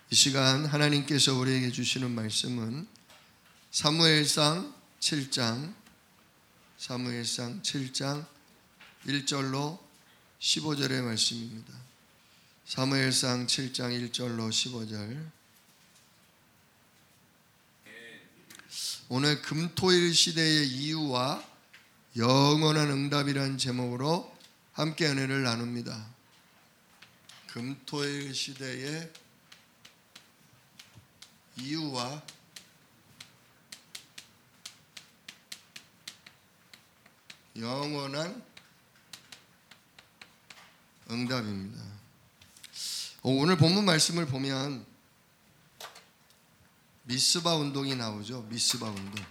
이 시간 하나님께서 우리에게 주시는 말씀은 사무엘상 7장 1절로 15절의 말씀입니다. 사무엘상 7장 1절로 15절. 오늘 금토일 시대의 이유와 영원한 응답이라는 제목으로 함께 은혜를 나눕니다. 금토일 시대의 이유와 영원한 응답입니다. 오늘 본문 말씀을 보면 미스바 운동이 나오죠. 미스바 운동.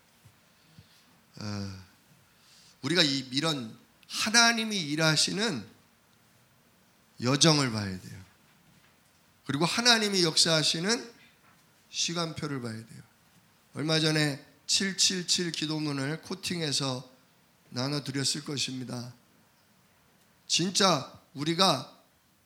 우리가 이런 하나님이 일하시는 여정을 봐야 돼요. 그리고 하나님이 역사하시는 시간표를 봐야 돼요. 얼마 전에 777 기도문을 코팅해서 나눠드렸을 것입니다. 진짜 우리가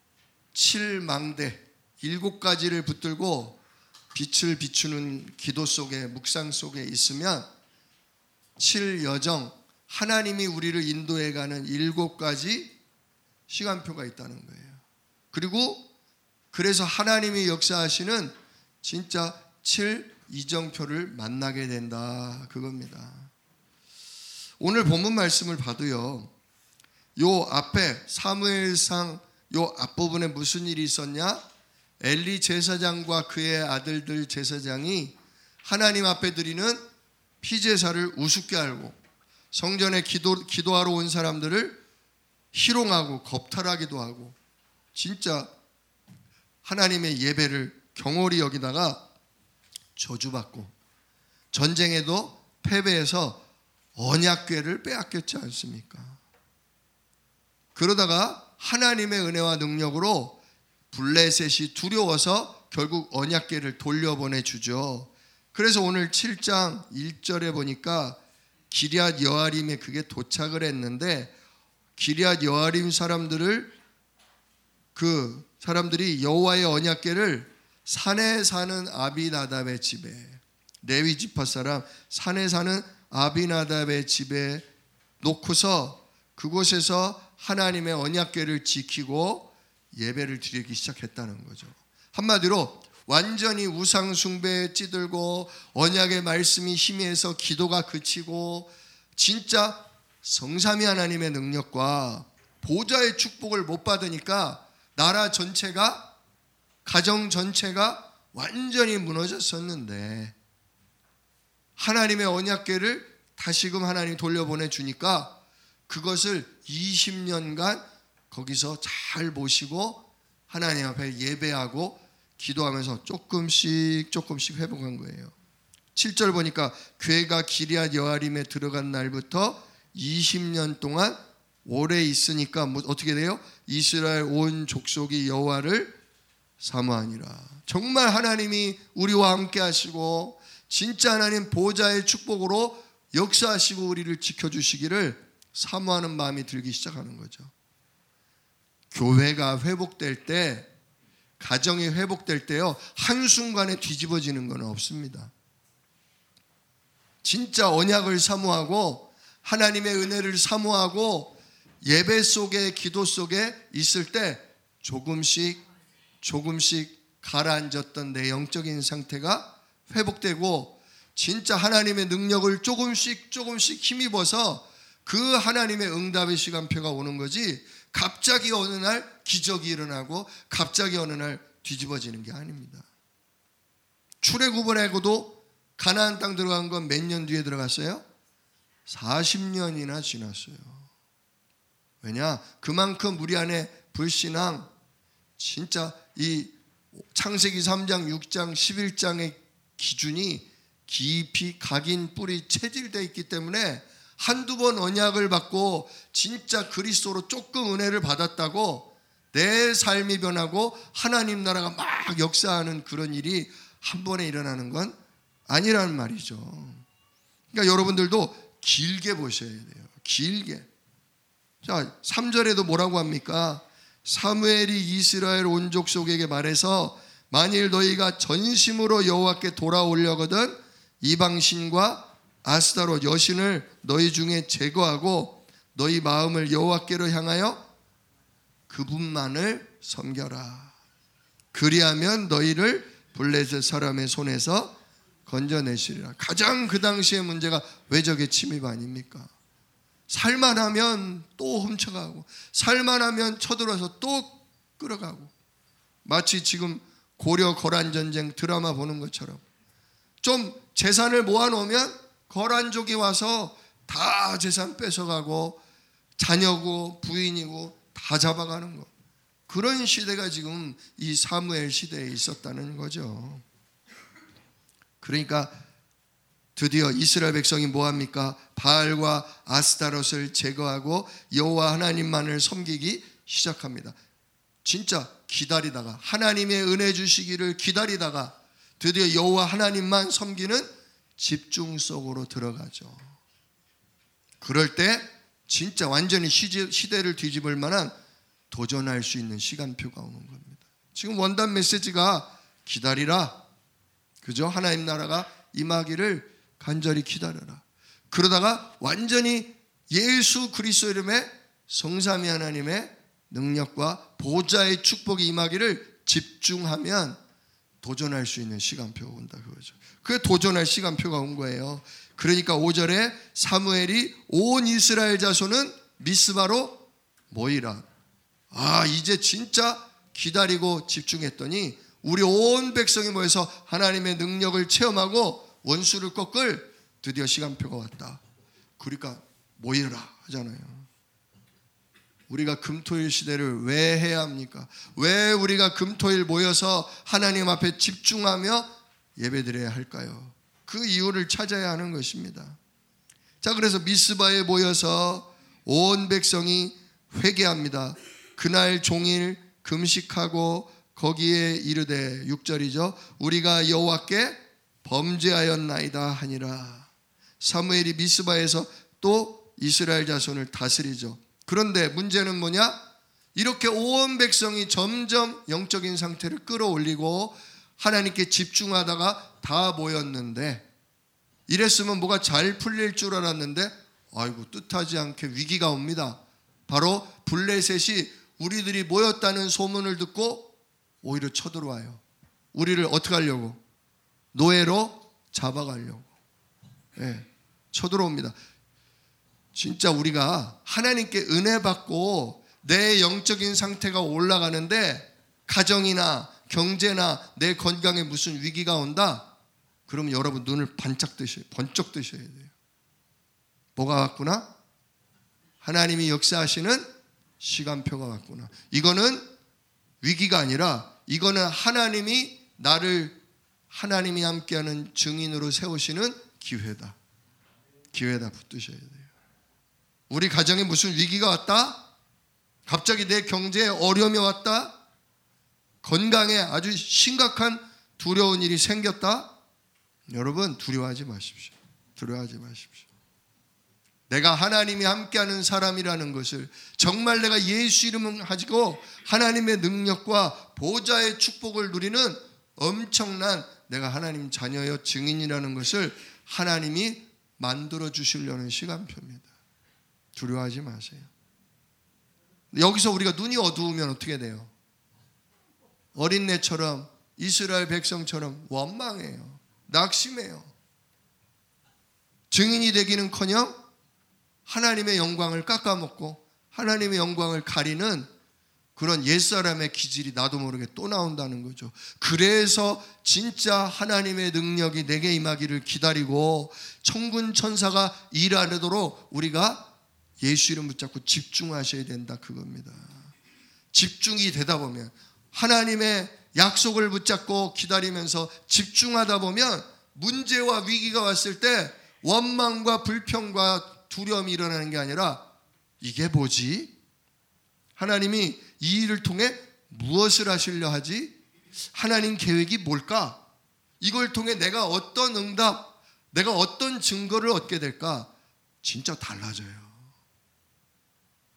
7망대 7가지를 붙들고 빛을 비추는 기도 속에 묵상 속에 있으면 7여정 하나님이 우리를 인도해가는 7가지 시간표가 있다는 거예요. 그리고 그래서 하나님이 역사하시는 진짜 7이정표를 만나게 된다 그겁니다. 오늘 본문 말씀을 봐도요, 요 앞에 사무엘상 요 앞부분에 무슨 일이 있었냐? 엘리 제사장과 그의 아들들 제사장이 하나님 앞에 드리는 피제사를 우습게 알고 성전에 기도하러 온 사람들을 희롱하고 겁탈하기도 하고 진짜 하나님의 예배를 경홀히 여기다가 저주받고 전쟁에도 패배해서 언약궤를 빼앗겼지 않습니까? 그러다가 하나님의 은혜와 능력으로 블레셋이 두려워서 결국 언약궤를 돌려보내주죠. 그래서 오늘 7장 1절에 보니까 기럇 여아림에 그게 도착을 했는데 기럇 여아림 사람들이 여호와의 언약궤를 산에 사는 아비나답의 집에, 레위 지파 사람 산에 사는 아비나답의 집에 놓고서 그곳에서 하나님의 언약궤를 지키고 예배를 드리기 시작했다는 거죠. 한마디로 완전히 우상 숭배에 찌들고 언약의 말씀이 희미해서 기도가 그치고 진짜 성삼위 하나님의 능력과 보좌의 축복을 못 받으니까 나라 전체가 가정 전체가 완전히 무너졌었는데 하나님의 언약궤를 다시금 하나님이 돌려보내 주니까 그것을 20년간 거기서 잘 모시고 하나님 앞에 예배하고 기도하면서 조금씩 회복한 거예요. 7절 보니까 궤가 기럇 여아림에 들어간 날부터 20년 동안 오래 있으니까 어떻게 돼요? 이스라엘 온 족속이 여호와를 사모하니라. 정말 하나님이 우리와 함께 하시고 진짜 하나님 보좌의 축복으로 역사하시고 우리를 지켜주시기를 사모하는 마음이 들기 시작하는 거죠. 교회가 회복될 때, 가정이 회복될 때요, 한순간에 뒤집어지는 건 없습니다. 진짜 언약을 사모하고 하나님의 은혜를 사모하고 예배 속에 기도 속에 있을 때 조금씩 가라앉았던 내 영적인 상태가 회복되고 진짜 하나님의 능력을 조금씩 힘입어서 그 하나님의 응답의 시간표가 오는 거지 갑자기 어느 날 기적이 일어나고 갑자기 어느 날 뒤집어지는 게 아닙니다. 출애굽을하고도 가나안 땅 들어간 건 몇 년 뒤에 들어갔어요? 40년이나 지났어요. 왜냐? 그만큼 우리 안에 불신앙 진짜 이 창세기 3장, 6장, 11장의 기준이 깊이 각인 뿌리 체질되어 있기 때문에 한두 번 언약을 받고 진짜 그리스도로 조금 은혜를 받았다고 내 삶이 변하고 하나님 나라가 막 역사하는 그런 일이 한 번에 일어나는 건 아니라는 말이죠. 그러니까 여러분들도 길게 보셔야 돼요. 길게. 자, 3절에도 뭐라고 합니까? 사무엘이 이스라엘 온 족속에게 말해서 만일 너희가 전심으로 여호와께 돌아오려거든 이방신과 아스타롯 여신을 너희 중에 제거하고 너희 마음을 여호와께로 향하여 그분만을 섬겨라. 그리하면 너희를 블레셋 사람의 손에서 건져내시리라. 가장 그 당시의 문제가 외적의 침입 아닙니까? 살만하면 또 훔쳐가고 살만하면 쳐들어서 또 끌어가고, 마치 지금 고려 거란 전쟁 드라마 보는 것처럼 좀 재산을 모아놓으면 거란족이 와서 다 재산 뺏어가고 자녀고 부인이고 다 잡아가는 것. 그런 시대가 지금 이 사무엘 시대에 있었다는 거죠. 그러니까 드디어 이스라엘 백성이 뭐합니까? 바알과 아스타롯을 제거하고 여호와 하나님만을 섬기기 시작합니다. 진짜 기다리다가, 하나님의 은혜 주시기를 기다리다가 드디어 여호와 하나님만 섬기는 집중 속으로 들어가죠. 그럴 때 진짜 완전히 시대를 뒤집을 만한 도전할 수 있는 시간표가 오는 겁니다. 지금 원단 메시지가 기다리라, 그죠? 하나님 나라가 임하기를 간절히 기다려라. 그러다가 완전히 예수 그리스도 이름의 성삼위 하나님의 능력과 보좌의 축복이 임하기를 집중하면 도전할 수 있는 시간표가 온다 그거죠. 그게 도전할 시간표가 온 거예요. 그러니까 5절에 사무엘이 온 이스라엘 자손은 미스바로 모이라. 이제 진짜 기다리고 집중했더니 우리 온 백성이 모여서 하나님의 능력을 체험하고 원수를 꺾을 드디어 시간표가 왔다. 그러니까 모이라 하잖아요. 우리가 금토일 시대를 왜 해야 합니까? 왜 우리가 금토일 모여서 하나님 앞에 집중하며 예배드려야 할까요? 그 이유를 찾아야 하는 것입니다. 자, 그래서 미스바에 모여서 온 백성이 회개합니다. 그날 종일 금식하고 거기에 이르되 6절이죠. 우리가 여호와께 범죄하였나이다 하니라. 사무엘이 미스바에서 또 이스라엘 자손을 다스리죠. 그런데 문제는 뭐냐? 이렇게 온 백성이 점점 영적인 상태를 끌어올리고 하나님께 집중하다가 다 모였는데, 이랬으면 뭐가 잘 풀릴 줄 알았는데 아이고 뜻하지 않게 위기가 옵니다. 바로 블레셋이 우리들이 모였다는 소문을 듣고 오히려 쳐들어와요. 우리를 어떻게 하려고? 노예로 잡아가려고. 쳐들어옵니다. 진짜 우리가 하나님께 은혜 받고 내 영적인 상태가 올라가는데 가정이나 경제나 내 건강에 무슨 위기가 온다? 그러면 여러분 눈을 번쩍 뜨셔야 돼요. 뭐가 왔구나? 하나님이 역사하시는 시간표가 왔구나. 이거는 위기가 아니라 이거는 하나님이 나를 하나님이 함께하는 증인으로 세우시는 기회다. 기회다 붙드셔야 돼요. 우리 가정에 무슨 위기가 왔다? 갑자기 내 경제에 어려움이 왔다? 건강에 아주 심각한 두려운 일이 생겼다? 여러분 두려워하지 마십시오. 두려워하지 마십시오. 내가 하나님이 함께하는 사람이라는 것을, 정말 내가 예수 이름을 가지고 하나님의 능력과 보좌의 축복을 누리는 엄청난 내가 하나님 자녀여 증인이라는 것을 하나님이 만들어 주시려는 시간표입니다. 두려워하지 마세요. 여기서 우리가 눈이 어두우면 어떻게 돼요? 어린애처럼 이스라엘 백성처럼 원망해요. 낙심해요. 증인이 되기는커녕 하나님의 영광을 깎아먹고 하나님의 영광을 가리는 그런 옛사람의 기질이 나도 모르게 또 나온다는 거죠. 그래서 진짜 하나님의 능력이 내게 임하기를 기다리고 천군 천사가 일하도록 우리가 예수 이름 붙잡고 집중하셔야 된다 그겁니다. 집중이 되다 보면, 하나님의 약속을 붙잡고 기다리면서 집중하다 보면 문제와 위기가 왔을 때 원망과 불평과 두려움이 일어나는 게 아니라 이게 뭐지? 하나님이 이 일을 통해 무엇을 하시려 하지? 하나님 계획이 뭘까? 이걸 통해 내가 어떤 응답, 내가 어떤 증거를 얻게 될까? 진짜 달라져요.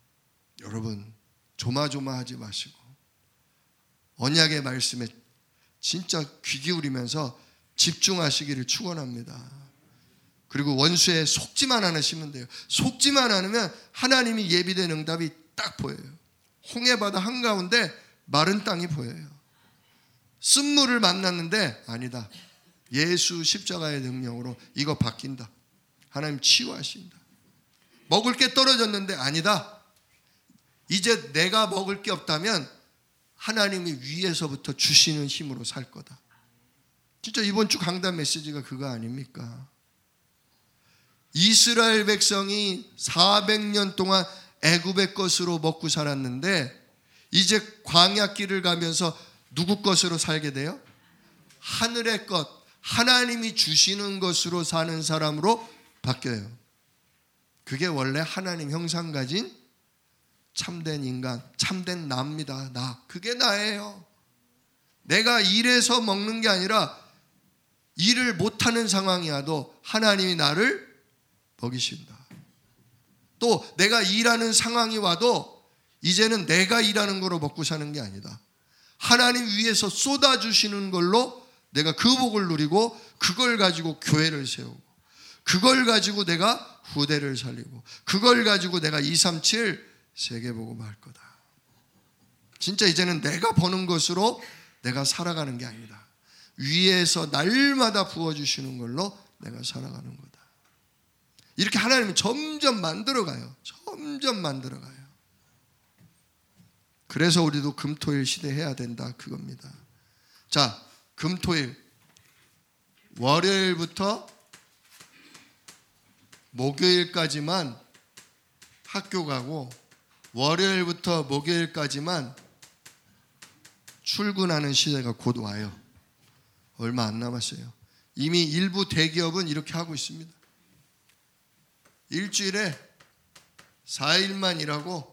여러분 조마조마하지 마시고 언약의 말씀에 진짜 귀 기울이면서 집중하시기를 축원합니다. 그리고 원수에 속지만 않으시면 돼요. 속지만 않으면 하나님이 예비된 응답이 딱 보여요. 홍해바다 한가운데 마른 땅이 보여요. 쓴물을 만났는데 아니다. 예수 십자가의 능력으로 이거 바뀐다. 하나님 치유하신다. 먹을 게 떨어졌는데 아니다. 이제 내가 먹을 게 없다면 하나님이 위에서부터 주시는 힘으로 살 거다. 진짜 이번 주 강단 메시지가 그거 아닙니까? 이스라엘 백성이 400년 동안 애굽의 것으로 먹고 살았는데 이제 광야길을 가면서 누구 것으로 살게 돼요? 하늘의 것, 하나님이 주시는 것으로 사는 사람으로 바뀌어요. 그게 원래 하나님 형상 가진 참된 인간, 참된 나입니다. 나. 그게 나예요. 내가 일해서 먹는 게 아니라 일을 못하는 상황이 와도 하나님이 나를 먹이신다. 또 내가 일하는 상황이 와도 이제는 내가 일하는 거로 먹고 사는 게 아니다. 하나님 위에서 쏟아주시는 걸로 내가 그 복을 누리고 그걸 가지고 교회를 세우고 그걸 가지고 내가 후대를 살리고 그걸 가지고 내가 237 세계복음 할 거다. 진짜 이제는 내가 버는 것으로 내가 살아가는 게 아니다. 위에서 날마다 부어주시는 걸로 내가 살아가는 거다. 이렇게 하나님은 점점 만들어가요. 점점 만들어가요. 그래서 우리도 금토일 시대 해야 된다 그겁니다. 자, 금토일 월요일부터 목요일까지만 학교 가고 월요일부터 목요일까지만 출근하는 시대가 곧 와요. 얼마 안 남았어요. 이미 일부 대기업은 이렇게 하고 있습니다. 일주일에 4일만 일하고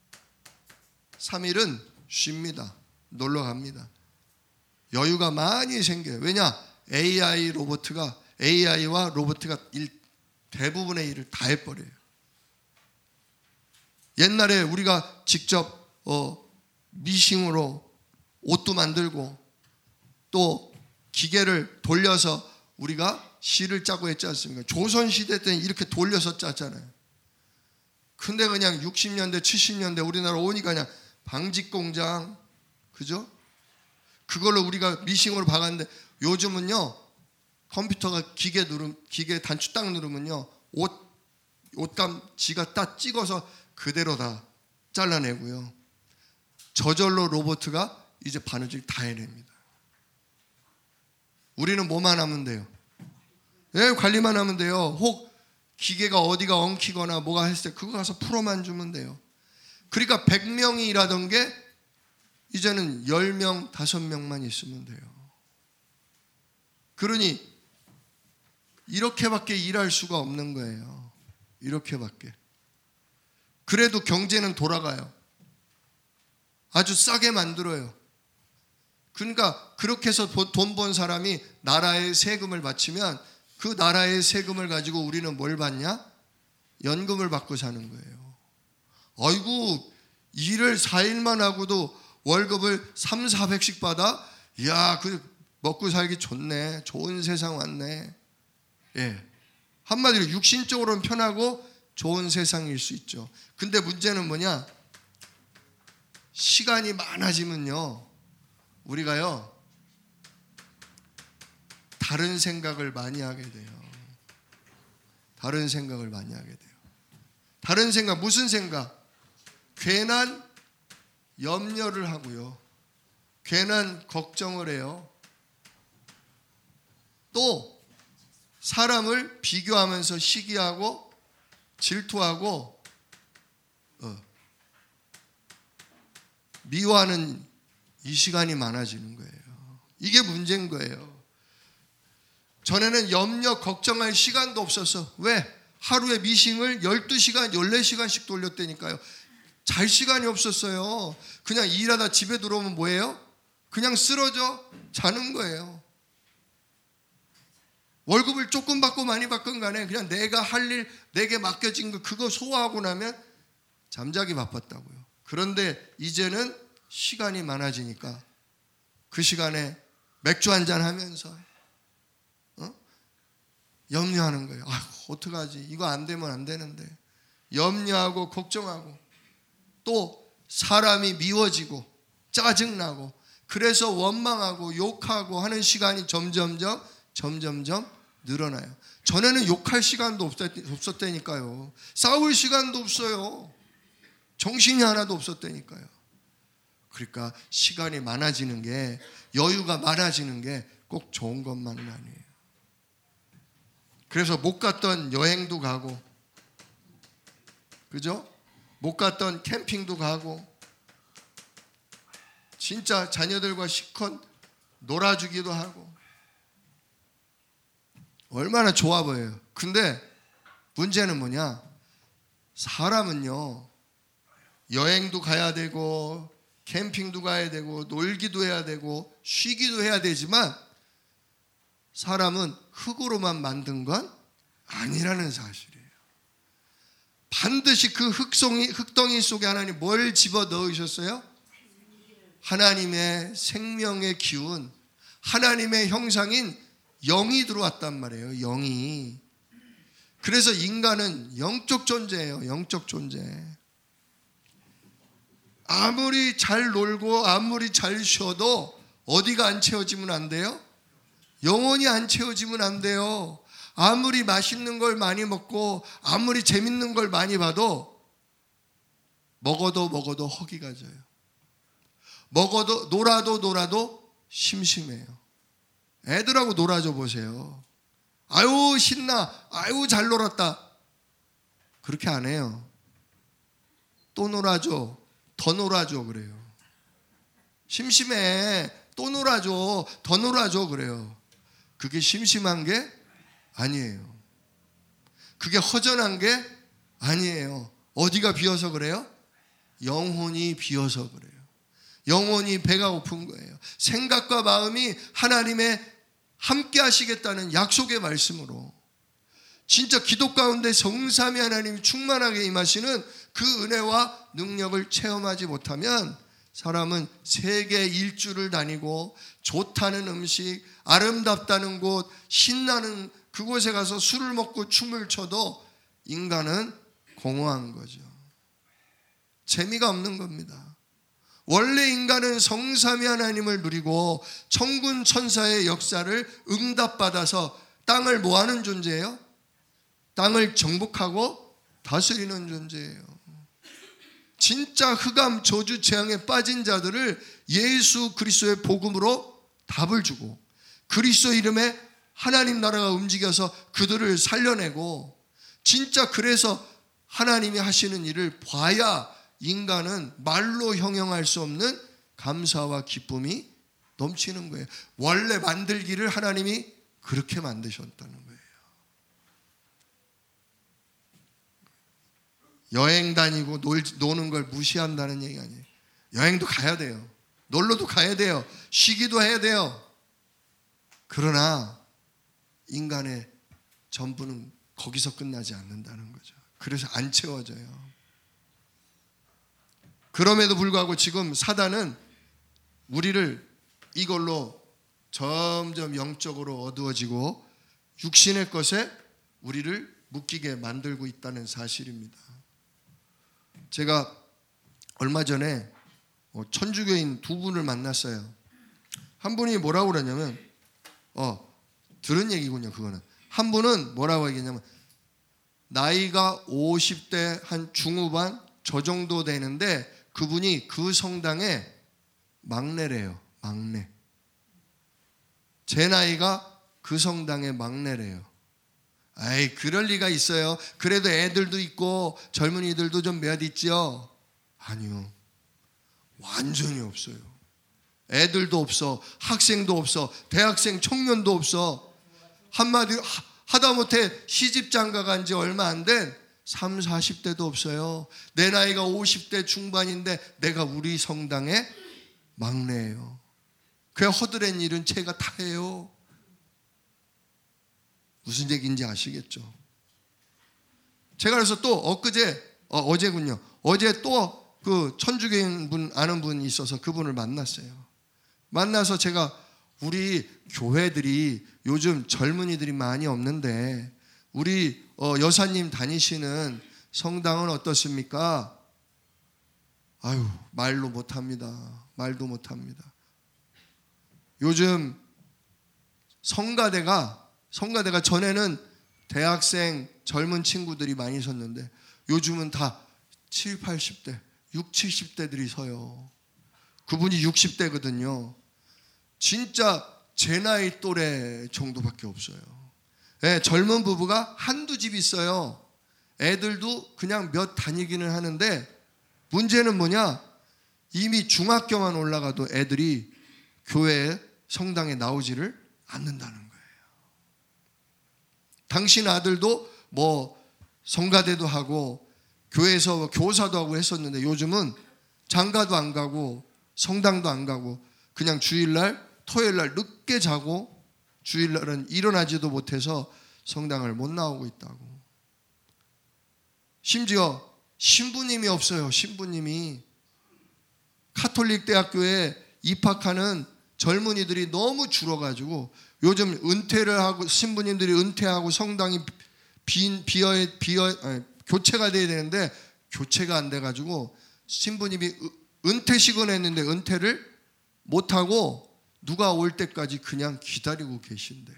3일은 쉽니다. 놀러 갑니다. 여유가 많이 생겨요. 왜냐? AI와 로봇가 대부분의 일을 다 해버려요. 옛날에 우리가 직접 미싱으로 옷도 만들고 또 기계를 돌려서 우리가 실을 짜고 했지 않습니까? 조선시대 때는 이렇게 돌려서 짰잖아요. 근데 그냥 60년대 70년대 우리나라 오니까 그냥 방직공장, 그죠? 그걸로 우리가 미싱으로 박았는데 요즘은요 컴퓨터가 기계 단추 딱 누르면요 옷감 지가 딱 찍어서 그대로 다 잘라내고요. 저절로 로봇가 이제 바느질 다 해냅니다. 우리는 뭐만 하면 돼요? 예, 관리만 하면 돼요. 혹 기계가 어디가 엉키거나 뭐가 했을 때 그거 가서 풀어만 주면 돼요. 그러니까 100명이 일하던 게 이제는 10명, 5명만 있으면 돼요. 그러니 이렇게밖에 일할 수가 없는 거예요. 이렇게밖에. 그래도 경제는 돌아가요. 아주 싸게 만들어요. 그러니까 그렇게 해서 돈 번 사람이 나라에 세금을 바치면 그 나라의 세금을 가지고 우리는 뭘 받냐? 연금을 받고 사는 거예요. 아이고 일을 4일만 하고도 월급을 300~400씩 받아? 이야 그 먹고 살기 좋네. 좋은 세상 왔네. 예. 한마디로 육신적으로는 편하고 좋은 세상일 수 있죠. 근데 문제는 뭐냐? 시간이 많아지면요 우리가요 다른 생각을 많이 하게 돼요. 다른 생각을 많이 하게 돼요. 다른 생각, 무슨 생각? 괜한 염려를 하고요. 괜한 걱정을 해요. 또 사람을 비교하면서 시기하고 질투하고 미워하는 이 시간이 많아지는 거예요. 이게 문제인 거예요. 전에는 염려, 걱정할 시간도 없었어. 왜? 하루에 미싱을 12시간, 14시간씩 돌렸다니까요. 잘 시간이 없었어요. 그냥 일하다 집에 들어오면 뭐예요? 그냥 쓰러져 자는 거예요. 월급을 조금 받고 많이 받건 간에 그냥 내가 할 일, 내게 맡겨진 거 그거 소화하고 나면 잠자기 바빴다고요. 그런데 이제는 시간이 많아지니까 그 시간에 맥주 한잔 하면서 염려하는 거예요. 어떡하지? 이거 안 되면 안 되는데. 염려하고 걱정하고 또 사람이 미워지고 짜증나고 그래서 원망하고 욕하고 하는 시간이 점점점 늘어나요. 전에는 욕할 시간도 없었다니까요. 싸울 시간도 없어요. 정신이 하나도 없었다니까요. 그러니까 시간이 많아지는 게, 여유가 많아지는 게 꼭 좋은 것만은 아니에요. 그래서 못 갔던 여행도 가고, 그죠? 못 갔던 캠핑도 가고, 진짜 자녀들과 실컷 놀아주기도 하고, 얼마나 좋아 보여요. 근데 문제는 뭐냐? 사람은요, 여행도 가야 되고 캠핑도 가야 되고 놀기도 해야 되고 쉬기도 해야 되지만, 사람은 흙으로만 만든 건 아니라는 사실이에요. 반드시 그 흙덩이 속에 하나님 뭘 집어 넣으셨어요? 하나님의 생명의 기운, 하나님의 형상인 영이 들어왔단 말이에요. 영이. 그래서 인간은 영적 존재예요. 영적 존재. 아무리 잘 놀고 아무리 잘 쉬어도 어디가 안 채워지면 안 돼요? 영혼이 안 채워지면 안 돼요. 아무리 맛있는 걸 많이 먹고 아무리 재밌는 걸 많이 봐도 먹어도 허기가 져요. 놀아도 심심해요. 애들하고 놀아줘 보세요. 아유 신나, 아유 잘 놀았다. 그렇게 안 해요. 또 놀아줘, 더 놀아줘 그래요. 심심해, 또 놀아줘, 더 놀아줘 그래요. 그게 심심한 게 아니에요. 그게 허전한 게 아니에요. 어디가 비어서 그래요? 영혼이 비어서 그래요. 영혼이 배가 고픈 거예요. 생각과 마음이 하나님의 함께 하시겠다는 약속의 말씀으로, 진짜 기도 가운데 성삼위 하나님이 충만하게 임하시는 그 은혜와 능력을 체험하지 못하면 사람은 세계 일주를 다니고 좋다는 음식, 아름답다는 곳, 신나는 그곳에 가서 술을 먹고 춤을 춰도 인간은 공허한 거죠. 재미가 없는 겁니다. 원래 인간은 성삼위 하나님을 누리고 천군 천사의 역사를 응답받아서 땅을 뭐하는 존재예요? 땅을 정복하고 다스리는 존재예요. 진짜 흑암 저주 재앙에 빠진 자들을 예수 그리스도의 복음으로 답을 주고, 그리스도 이름에 하나님 나라가 움직여서 그들을 살려내고, 진짜 그래서 하나님이 하시는 일을 봐야 인간은 말로 형용할 수 없는 감사와 기쁨이 넘치는 거예요. 원래 만들기를 하나님이 그렇게 만드셨다는 거예요. 여행 다니고 노는 걸 무시한다는 얘기 아니에요. 여행도 가야 돼요. 놀러도 가야 돼요. 쉬기도 해야 돼요. 그러나 인간의 전부는 거기서 끝나지 않는다는 거죠. 그래서 안 채워져요. 그럼에도 불구하고 지금 사단은 우리를 이걸로 점점 영적으로 어두워지고 육신의 것에 우리를 묶이게 만들고 있다는 사실입니다. 제가 얼마 전에 천주교인 두 분을 만났어요. 한 분이 뭐라고 그러냐면, 들은 얘기군요. 그거는 한 분은 뭐라고 얘기했냐면, 나이가 50대 한 중후반 저 정도 되는데 그분이 그 성당의 막내래요. 막내. 제 나이가 그 성당의 막내래요. 아이, 그럴 리가 있어요. 그래도 애들도 있고 젊은이들도 좀 몇 있죠. 아니요, 완전히 없어요. 애들도 없어, 학생도 없어, 대학생 청년도 없어. 한마디로 하다못해 시집 장가 간 지 얼마 안 된 30, 40대도 없어요. 내 나이가 50대 중반인데 내가 우리 성당의 막내예요. 그 허드렛 일은 제가 다 해요. 무슨 얘기인지 아시겠죠? 제가 그래서 또 어제군요. 어제 또 그 천주교인 분 아는 분이 있어서 그분을 만났어요. 만나서 제가 우리 교회들이 요즘 젊은이들이 많이 없는데 우리 여사님 다니시는 성당은 어떻습니까? 아유, 말도 못합니다. 말도 못합니다. 요즘 성가대가 전에는 대학생 젊은 친구들이 많이 섰는데 요즘은 다 7, 80대, 6, 70대들이 서요. 그분이 60대거든요. 진짜 제 나이 또래 정도밖에 없어요. 네, 젊은 부부가 한두 집 있어요. 애들도 그냥 몇 다니기는 하는데 문제는 뭐냐? 이미 중학교만 올라가도 애들이 교회에 성당에 나오지를 않는다는 거예요. 당신 아들도 뭐 성가대도 하고 교회에서 교사도 하고 했었는데 요즘은 장가도 안 가고 성당도 안 가고 그냥 주일날 토요일날 늦게 자고 주일날은 일어나지도 못해서 성당을 못 나오고 있다고. 심지어 신부님이 없어요. 신부님이. 카톨릭 대학교에 입학하는 젊은이들이 너무 줄어가지고 요즘 은퇴를 하고 신부님들이 은퇴하고 성당이 교체가 돼야 되는데 교체가 안 돼가지고 신부님이 은퇴식은 했는데 은퇴를 못하고 누가 올 때까지 그냥 기다리고 계신대요.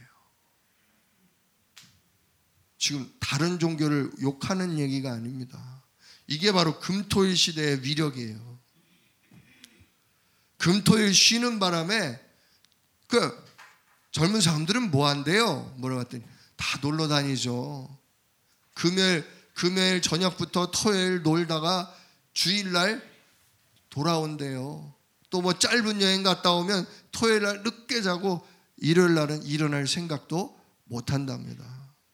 지금 다른 종교를 욕하는 얘기가 아닙니다. 이게 바로 금토일 시대의 위력이에요. 금토일 쉬는 바람에 그 젊은 사람들은 뭐 한대요? 물어봤더니 다 놀러 다니죠. 금요일 저녁부터 토요일 놀다가 주일날 돌아온대요. 또 뭐 짧은 여행 갔다 오면 토요일날 늦게 자고 일요일날은 일어날 생각도 못 한답니다.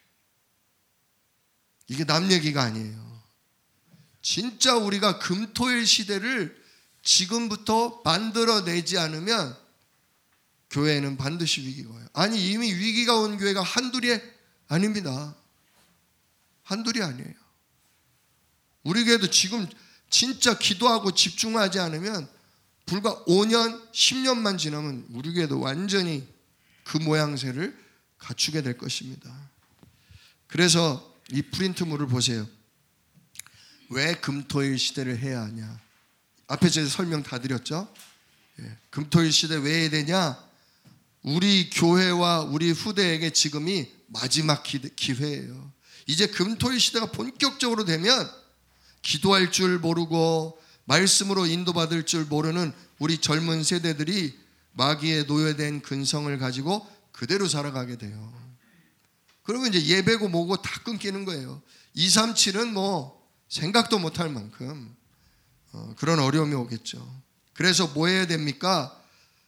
이게 남 얘기가 아니에요. 진짜 우리가 금토일 시대를 지금부터 만들어내지 않으면 교회는 반드시 위기가 와요. 아니 이미 위기가 온 교회가 한둘이 아닙니다. 한둘이 아니에요. 우리 교회도 지금 진짜 기도하고 집중하지 않으면 불과 5년, 10년만 지나면 우리 교회도 완전히 그 모양새를 갖추게 될 것입니다. 그래서 이 프린트물을 보세요. 왜 금토일 시대를 해야 하냐? 앞에 제가 설명 다 드렸죠? 금토일 시대 왜 해야 되냐? 우리 교회와 우리 후대에게 지금이 마지막 기회예요. 이제 금토일 시대가 본격적으로 되면 기도할 줄 모르고 말씀으로 인도받을 줄 모르는 우리 젊은 세대들이 마귀에 노예된 근성을 가지고 그대로 살아가게 돼요. 그러면 이제 예배고 뭐고 다 끊기는 거예요. 237은 뭐 생각도 못할 만큼 그런 어려움이 오겠죠. 그래서 뭐 해야 됩니까?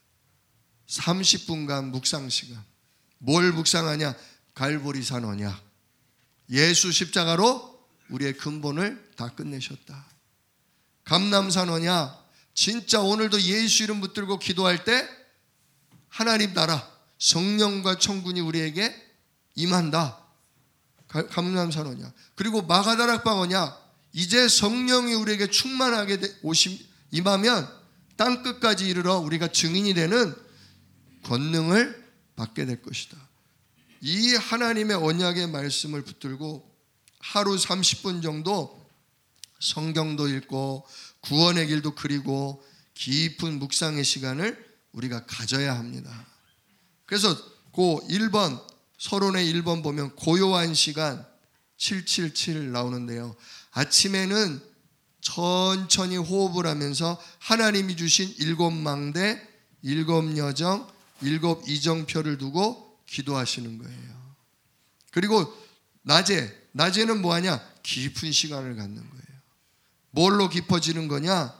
30분간 묵상 시간. 뭘 묵상하냐? 갈보리산 언약. 예수 십자가로 우리의 근본을 다 끝내셨다. 감람산 언약. 진짜 오늘도 예수 이름 붙들고 기도할 때 하나님 나라 성령과 천군이 우리에게 임한다. 감람산 언약. 그리고 마가다락방 언약. 이제 성령이 우리에게 충만하게 임하면 땅끝까지 이르러 우리가 증인이 되는 권능을 받게 될 것이다. 이 하나님의 언약의 말씀을 붙들고 하루 30분 정도 성경도 읽고 구원의 길도 그리고 깊은 묵상의 시간을 우리가 가져야 합니다. 그래서 그 1번 서론의 1번 보면 고요한 시간 777 나오는데요. 아침에는 천천히 호흡을 하면서 하나님이 주신 7망대, 7여정, 7이정표를 두고 기도하시는 거예요. 그리고 낮에는 뭐하냐? 깊은 시간을 갖는 거예요. 뭘로 깊어지는 거냐?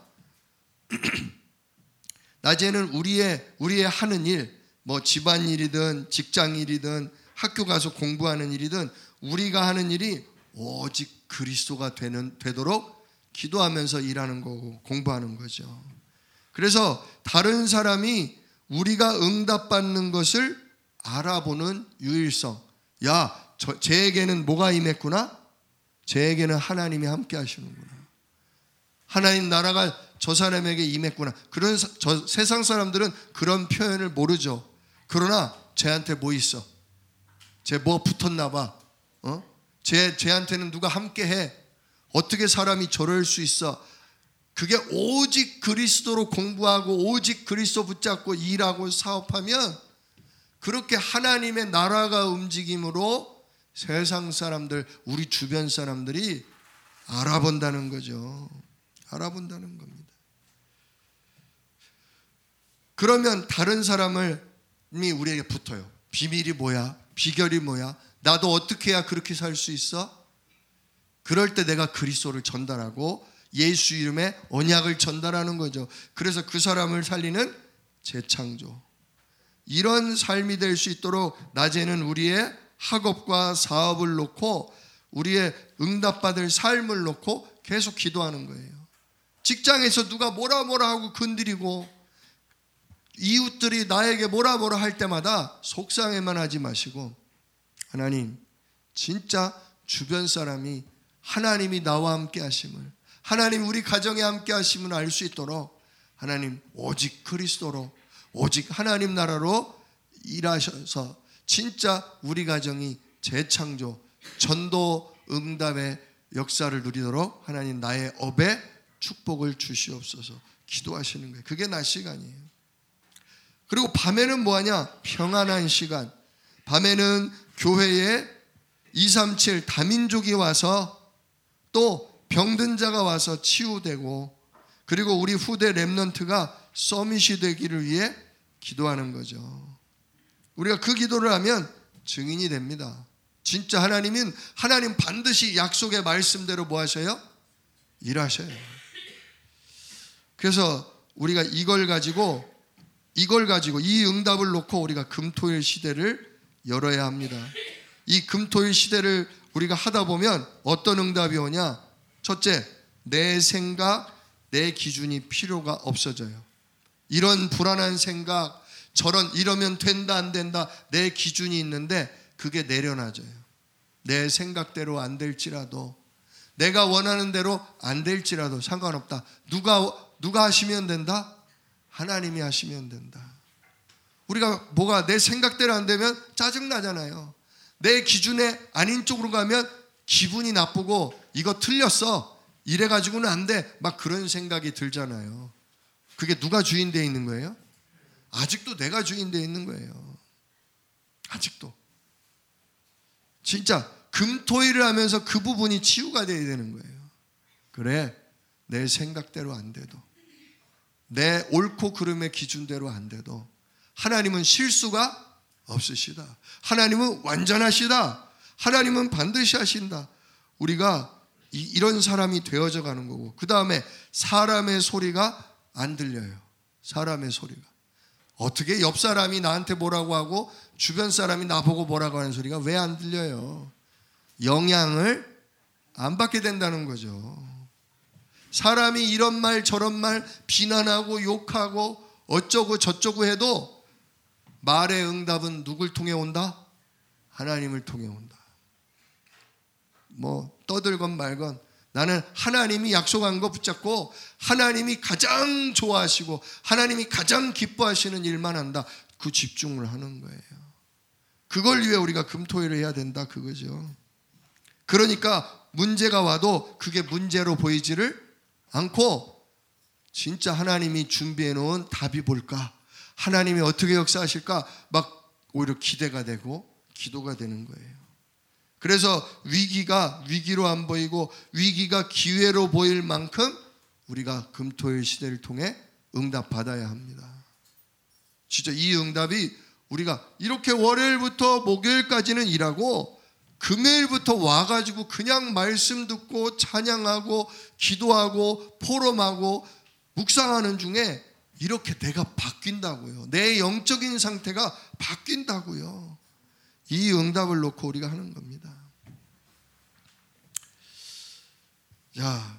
낮에는 우리의 하는 일, 뭐 집안일이든 직장일이든 학교 가서 공부하는 일이든 우리가 하는 일이 오직 그리스도가 되도록 기도하면서 일하는 거고 공부하는 거죠. 그래서 다른 사람이 우리가 응답받는 것을 알아보는 유일성. 야, 쟤에게는 뭐가 임했구나? 쟤에게는 하나님이 함께 하시는구나. 하나님 나라가 저 사람에게 임했구나. 세상 사람들은 그런 표현을 모르죠. 그러나 쟤한테 뭐 있어? 쟤 뭐 붙었나 봐. 쟤한테는 누가 함께 해. 어떻게 사람이 저럴 수 있어? 그게 오직 그리스도로 공부하고 오직 그리스도 붙잡고 일하고 사업하면 그렇게 하나님의 나라가 움직임으로 세상 사람들, 우리 주변 사람들이 알아본다는 거죠. 알아본다는 겁니다. 그러면 다른 사람이 우리에게 붙어요. 비밀이 뭐야? 비결이 뭐야? 나도 어떻게 해야 그렇게 살 수 있어? 그럴 때 내가 그리스도를 전달하고 예수 이름의 언약을 전달하는 거죠. 그래서 그 사람을 살리는 재창조. 이런 삶이 될 수 있도록 낮에는 우리의 학업과 사업을 놓고 우리의 응답받을 삶을 놓고 계속 기도하는 거예요. 직장에서 누가 뭐라 하고 건드리고 이웃들이 나에게 뭐라 할 때마다 속상해만 하지 마시고 하나님, 진짜 주변 사람이 하나님이 나와 함께 하심을, 하나님 우리 가정에 함께 하심을 알 수 있도록 하나님 오직 그리스도로, 오직 하나님 나라로 일하셔서 진짜 우리 가정이 재창조, 전도 응답의 역사를 누리도록 하나님 나의 업에 축복을 주시옵소서 기도하시는 거예요. 그게 낮 시간이에요. 그리고 밤에는 뭐하냐? 평안한 시간. 밤에는 교회에 237 다민족이 와서 또 병든 자가 와서 치유되고 그리고 우리 후대 렘넌트가 서밋이 되기를 위해 기도하는 거죠. 우리가 그 기도를 하면 증인이 됩니다. 진짜 하나님 반드시 약속의 말씀대로 뭐 하셔요? 일하셔요. 그래서 우리가 이걸 가지고 이 응답을 놓고 우리가 금토일 시대를 열어야 합니다. 이 금토일 시대를 우리가 하다 보면 어떤 응답이 오냐? 첫째, 내 생각, 내 기준이 필요가 없어져요. 이런 불안한 생각, 이러면 된다 안 된다 내 기준이 있는데 그게 내려놔져요. 내 생각대로 안 될지라도, 내가 원하는 대로 안 될지라도 상관없다. 누가 하시면 된다? 하나님이 하시면 된다. 우리가 내 생각대로 안 되면 짜증나잖아요. 내 기준에 아닌 쪽으로 가면 기분이 나쁘고 이거 틀렸어, 이래가지고는 안 돼, 막 그런 생각이 들잖아요. 그게 누가 주인되어 있는 거예요? 아직도 내가 주인되어 있는 거예요. 아직도. 진짜 금토일을 하면서 그 부분이 치유가 되어야 되는 거예요. 그래, 내 생각대로 안 돼도, 내 옳고 그름의 기준대로 안 돼도 하나님은 실수가 없으시다. 하나님은 완전하시다. 하나님은 반드시 하신다. 우리가 이런 사람이 되어져 가는 거고, 그 다음에 사람의 소리가 안 들려요. 사람의 소리가. 어떻게 옆 사람이 나한테 뭐라고 하고 주변 사람이 나보고 뭐라고 하는 소리가 왜 안 들려요? 영향을 안 받게 된다는 거죠. 사람이 이런 말 저런 말 비난하고 욕하고 어쩌고 저쩌고 해도 말의 응답은 누굴 통해 온다? 하나님을 통해 온다. 뭐 떠들건 말건 나는 하나님이 약속한 거 붙잡고 하나님이 가장 좋아하시고 하나님이 가장 기뻐하시는 일만 한다. 그 집중을 하는 거예요. 그걸 위해 우리가 금토일을 해야 된다, 그거죠. 그러니까 문제가 와도 그게 문제로 보이지를 않고 진짜 하나님이 준비해 놓은 답이 뭘까? 하나님이 어떻게 역사하실까? 막 오히려 기대가 되고 기도가 되는 거예요. 그래서 위기가 위기로 안 보이고 위기가 기회로 보일 만큼 우리가 금토일 시대를 통해 응답받아야 합니다. 진짜 이 응답이 우리가 이렇게 월요일부터 목요일까지는 일하고 금요일부터 와가지고 그냥 말씀 듣고 찬양하고 기도하고 포럼하고 묵상하는 중에 이렇게 내가 바뀐다고요. 내 영적인 상태가 바뀐다고요. 이 응답을 놓고 우리가 하는 겁니다. 자,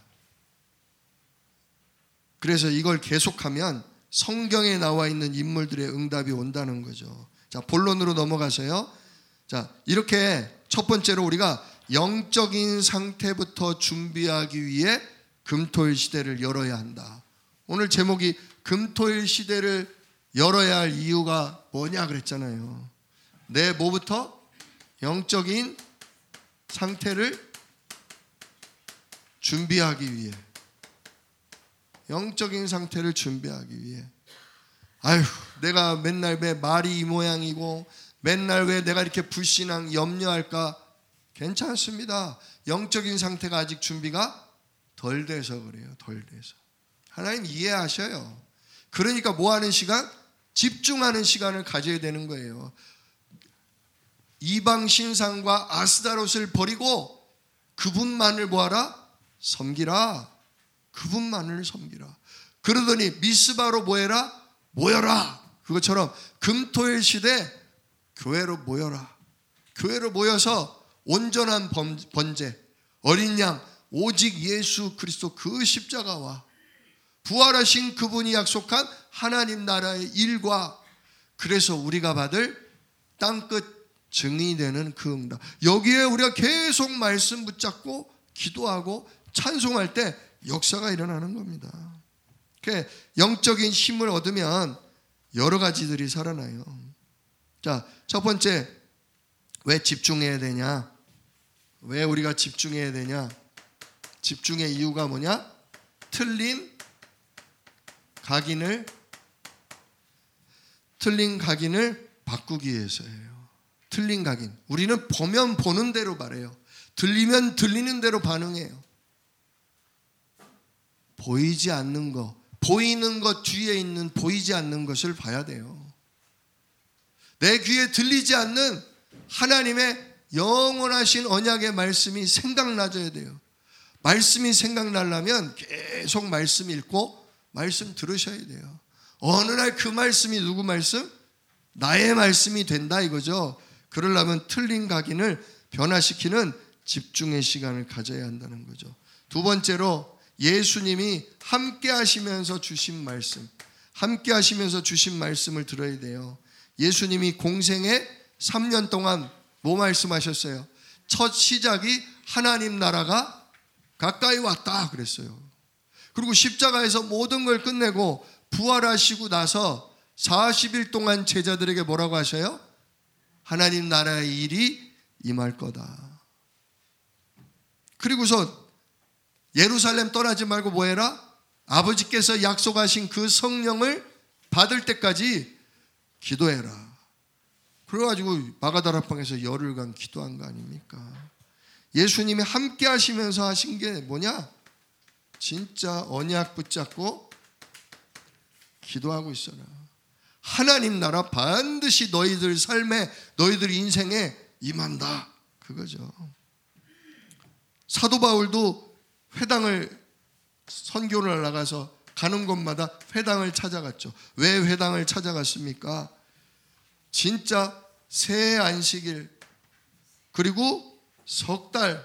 그래서 이걸 계속하면 성경에 나와 있는 인물들의 응답이 온다는 거죠. 자, 본론으로 넘어가서요. 자, 이렇게 첫 번째로 우리가 영적인 상태부터 준비하기 위해 금토일 시대를 열어야 한다. 오늘 제목이 금토일 시대를 열어야 할 이유가 뭐냐 그랬잖아요. 내 뭐부터? 영적인 상태를 준비하기 위해. 영적인 상태를 준비하기 위해. 아휴, 내가 맨날 왜 말이 이 모양이고 맨날 왜 내가 이렇게 불신앙 염려할까? 괜찮습니다. 영적인 상태가 아직 준비가 덜 돼서 그래요. 덜 돼서. 하나님 이해하셔요. 그러니까 뭐 하는 시간? 집중하는 시간을 가져야 되는 거예요. 이방 신상과 아스다롯을 버리고 그분만을 뭐하라? 섬기라. 그분만을 섬기라. 그러더니 미스바로 뭐해라? 모여라. 그것처럼 금토일 시대 교회로 모여라. 교회로 모여서 온전한 번제, 어린 양, 오직 예수 그리스도 그 십자가와 부활하신 그분이 약속한 하나님 나라의 일과 그래서 우리가 받을 땅끝 증인이 되는 그 응답. 여기에 우리가 계속 말씀 붙잡고 기도하고 찬송할 때 역사가 일어나는 겁니다. 영적인 힘을 얻으면 여러 가지들이 살아나요. 자, 첫 번째, 왜 집중해야 되냐? 왜 우리가 집중해야 되냐? 집중의 이유가 뭐냐? 틀린 각인을 바꾸기 위해서예요. 틀린 각인. 우리는 보면 보는 대로 말해요. 들리면 들리는 대로 반응해요. 보이지 않는 거, 보이는 것 뒤에 있는 보이지 않는 것을 봐야 돼요. 내 귀에 들리지 않는 하나님의 영원하신 언약의 말씀이 생각나줘야 돼요. 말씀이 생각나려면 계속 말씀 읽고 말씀 들으셔야 돼요. 어느 날 그 말씀이 누구 말씀? 나의 말씀이 된다 이거죠. 그러려면 틀린 각인을 변화시키는 집중의 시간을 가져야 한다는 거죠. 두 번째로 예수님이 함께 하시면서 주신 말씀, 함께 하시면서 주신 말씀을 들어야 돼요. 예수님이 공생에 3년 동안 뭐 말씀하셨어요? 첫 시작이 하나님 나라가 가까이 왔다 그랬어요. 그리고 십자가에서 모든 걸 끝내고 부활하시고 나서 40일 동안 제자들에게 뭐라고 하셔요? 하나님 나라의 일이 임할 거다. 그리고서 예루살렘 떠나지 말고 뭐 해라? 아버지께서 약속하신 그 성령을 받을 때까지 기도해라. 그래가지고 마가다락방에서 열흘간 기도한 거 아닙니까? 예수님이 함께 하시면서 하신 게 뭐냐? 진짜 언약 붙잡고 기도하고 있어라. 하나님 나라 반드시 너희들 삶에, 너희들 인생에 임한다. 그거죠. 사도 바울도 회당을 선교를 나가서 가는 곳마다 회당을 찾아갔죠. 왜 회당을 찾아갔습니까? 진짜 새 안식일 그리고 석 달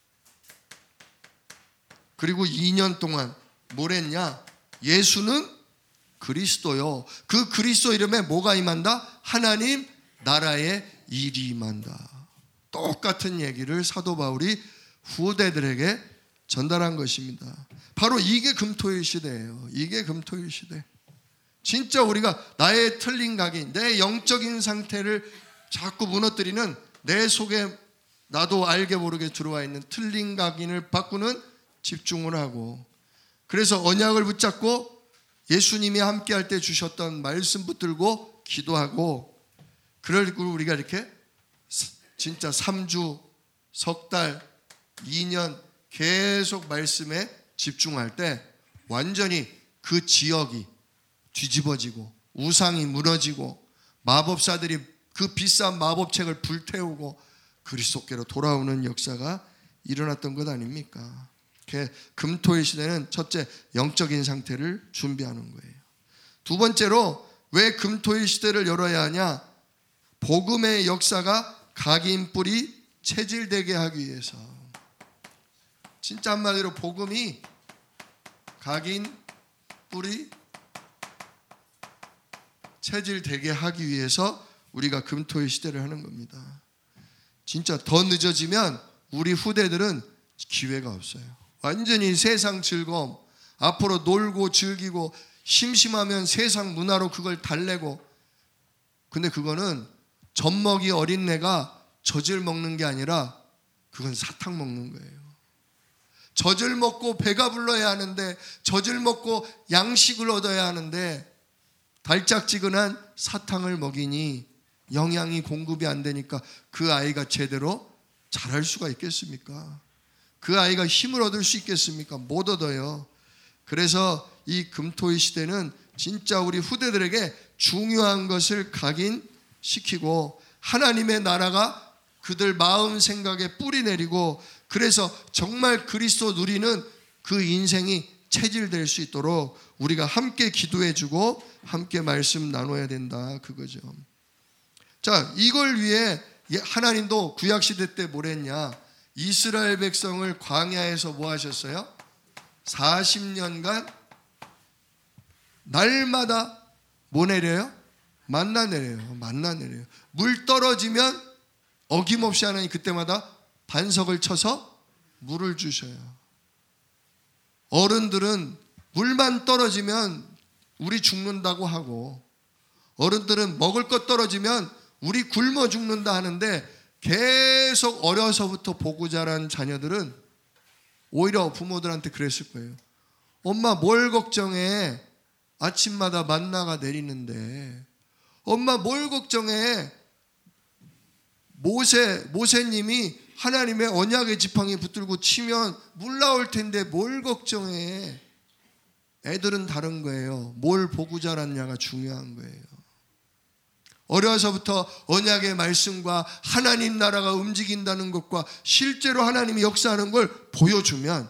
그리고 2년 동안 뭘 했냐? 예수는 그리스도요. 그 그리스도 이름에 뭐가 임한다? 하나님 나라의 일이 임한다. 똑같은 얘기를 사도 바울이 후대들에게 전달한 것입니다. 바로 이게 금토일 시대예요. 이게 금토일 시대. 진짜 우리가 나의 틀린 각인, 내 영적인 상태를 자꾸 무너뜨리는 내 속에 나도 알게 모르게 들어와 있는 틀린 각인을 바꾸는 집중을 하고, 그래서 언약을 붙잡고 예수님이 함께 할 때 주셨던 말씀 붙들고 기도하고, 그리고 우리가 이렇게 진짜 3주, 석 달, 2년 계속 말씀에 집중할 때 완전히 그 지역이 뒤집어지고 우상이 무너지고 마법사들이 그 비싼 마법책을 불태우고 그리스도께로 돌아오는 역사가 일어났던 것 아닙니까? 금토일 시대는 첫째, 영적인 상태를 준비하는 거예요. 두 번째로 왜 금토일 시대를 열어야 하냐? 복음의 역사가 각인 뿌리 체질되게 하기 위해서. 진짜 한마디로 복음이 각인 뿌리 체질되게 하기 위해서 우리가 금토일 시대를 하는 겁니다. 진짜 더 늦어지면 우리 후대들은 기회가 없어요. 완전히 세상 즐거움, 앞으로 놀고 즐기고 심심하면 세상 문화로 그걸 달래고, 근데 그거는 젖먹이 어린애가 젖을 먹는 게 아니라 그건 사탕 먹는 거예요. 젖을 먹고 배가 불러야 하는데, 젖을 먹고 양식을 얻어야 하는데 달짝지근한 사탕을 먹이니 영양이 공급이 안 되니까 그 아이가 제대로 자랄 수가 있겠습니까? 그 아이가 힘을 얻을 수 있겠습니까? 못 얻어요. 그래서 이 금토일 시대는 진짜 우리 후대들에게 중요한 것을 각인시키고 하나님의 나라가 그들 마음 생각에 뿌리 내리고, 그래서 정말 그리스도 누리는 그 인생이 체질될 수 있도록 우리가 함께 기도해주고 함께 말씀 나눠야 된다, 그거죠. 자, 이걸 위해 하나님도 구약시대 때 뭘 했냐? 이스라엘 백성을 광야에서 뭐 하셨어요? 40년간 날마다 뭐 내려요? 만나 내려요. 만나 내려요. 물 떨어지면 어김없이 하나님 그때마다 반석을 쳐서 물을 주셔요. 어른들은 물만 떨어지면 우리 죽는다고 하고, 어른들은 먹을 것 떨어지면 우리 굶어 죽는다 하는데, 계속 어려서부터 보고 자란 자녀들은 오히려 부모들한테 그랬을 거예요. 엄마 뭘 걱정해? 아침마다 만나가 내리는데. 엄마 뭘 걱정해? 모세님이 하나님의 언약의 지팡이 붙들고 치면 물 나올 텐데 뭘 걱정해? 애들은 다른 거예요. 뭘 보고 자랐냐가 중요한 거예요. 어려서부터 언약의 말씀과 하나님 나라가 움직인다는 것과 실제로 하나님이 역사하는 걸 보여주면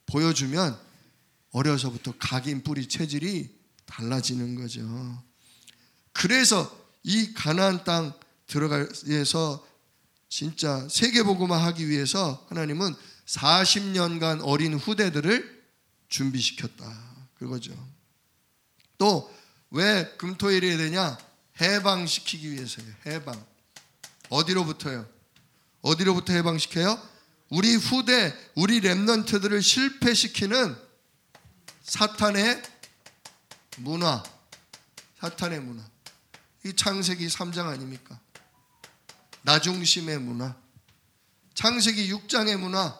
어려서부터 각인 뿌리 체질이 달라지는 거죠. 그래서 이 가나안 땅 들어가서 진짜 세계복음화 하기 위해서 하나님은 40년간 어린 후대들을 준비시켰다, 그거죠. 또 왜 금토일이 해야 되냐? 해방시키기 위해서예요. 해방. 어디로부터요? 어디로부터 해방시켜요? 우리 후대, 우리 렘넌트들을 실패시키는 사탄의 문화. 사탄의 문화. 이 창세기 3장 아닙니까? 나 중심의 문화. 창세기 6장의 문화.